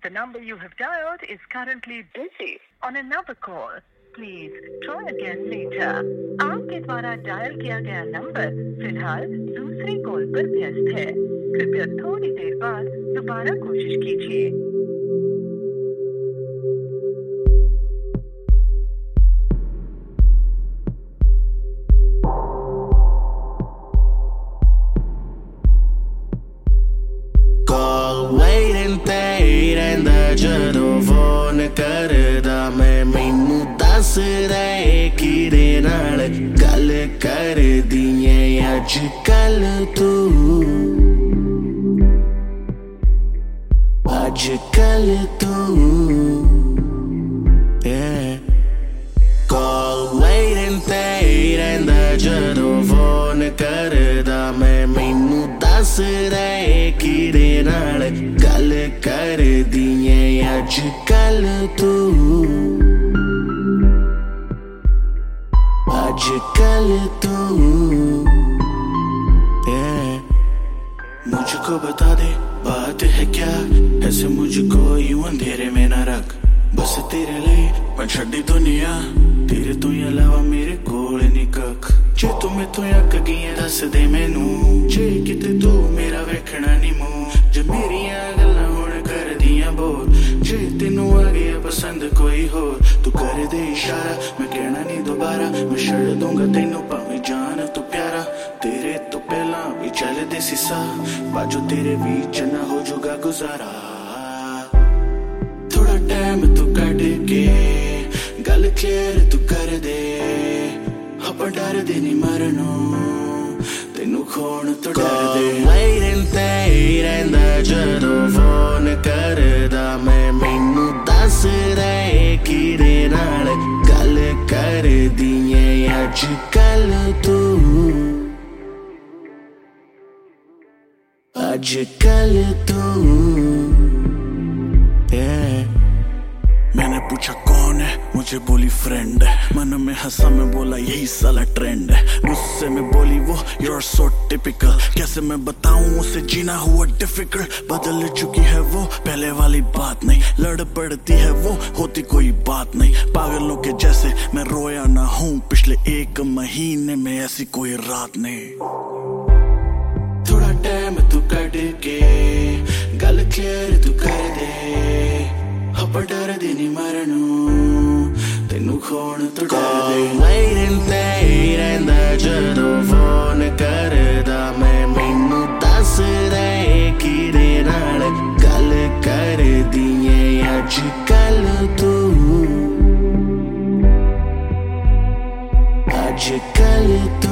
The number you have dialed is currently busy on another call. Please try again later. आपके द्वारा dial किया गया number फिलहाल दूसरी कॉल पर व्यस्त है। कृपया थोड़ी देर बाद दोबारा कोशिश कीजिए। ਜਦੋਂ ਫੋਨ ਕਰਦਾ ਮੈਨੂੰ ਦੱਸ ਰਹੇ ਕਿਹਦੇ ਨਾਲ ਗੱਲ ਕਰਦੀ ਏ ਅੱਜ ਕੱਲ ਤੂੰ Call waiting ਤੇ ਰਹਿੰਦਾ ਜਦੋਂ ਫੋਨ ਕਰਦਾ ਮੈਨੂੰ ਦੱਸ ਰਹੇ ਕਿਹਦੇ ਨਾਲ ਗੱਲ ਕਰਦੀ ਏ ਅੱਜ ਕੱਲ ਤੂੰ मुझको बता दे बात है क्या ऐसे मुझको यूं अंधेरे में न रख बस तेरे लिए मैं छड़ी दुनिया तेरे तो अलावा मेरे कोल नहीं कख जे तू मैथों अक गई दस दे मैनू जे किते तू मेरा वेखना नहीं मूंह जे मेरियां गल्लां हुण कर दियां बोर जे तेनू आ गया पसंद कोई होर तू कर दे इशारा मैं कहना नहीं दोबारा मैं छड़ दूंगा तेनू भावें जान तू प्यारा तेरे तो पहला भी चलदे सी सा बाजू तेरे बीच ना हो जाऊगा गुजारा थोड़ा टाइम तू कट के गल क्लियर तू कर दे ਆਪਾਂ ਡਰਦੇ ਨਹੀਂ ਮਰਨੋਂ ਤੈਨੂੰ ਖੋਣ ਤੋਂ ਡਰਦੇ waiting ਤੇ ਰਹਿੰਦਾ ਜਦੋਂ ਫੋਨ ਕਰਦਾ ਮੈਨੂੰ ਦੱਸ ਰਹੇ ਕਿਹਦੇ ਨਾਲ ਗੱਲ ਕਰਦੀ ਏ ਅੱਜ ਕੱਲ ਤੂੰ मैंने पूछा कौन है मुझे बोली फ्रेंड है मन में हंसा मैं बोला यही साला ट्रेंड है गुस्से में बोली वो you're so typical कैसे मैं बताऊं उसे जीना हुआ डिफिकल्ट बदल चुकी है वो पहले वाली बात नहीं लड़ पड़ती है वो होती कोई बात नहीं पागलों के जैसे मैं रोया ना हूं पिछले 1 महीने में ऐसी कोई रात नहीं थोड़ा टाइम तू कट के गल क्लियर तू कर दे ਆਪਾਂ ਡਰਦੇ ਨਹੀਂ ਮਰਨੋਂ ਤੈਨੂੰ ਖੋਣ ਤੋਂ ਡਰਦੇ waiting ਤੇ ਰਹਿੰਦਾ ਜਦੋਂ ਫੋਨ ਕਰਦਾ ਮੈਨੂੰ ਦੱਸ ਰਹੇ ਕਿਹਦੇ ਨਾਲ ਗੱਲ ਕਰਦੀ ਏ ਅੱਜ ਕੱਲ ਤੂੰ